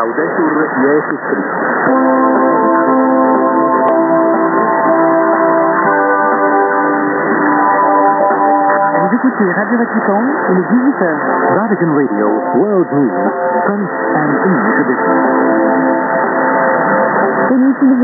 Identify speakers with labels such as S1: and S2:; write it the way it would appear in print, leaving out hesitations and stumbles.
S1: Laudetur Jesus Christus.
S2: Vous écoutez Radio Vatican, il est 18h.
S1: Vatican Radio, World News, French and English edition.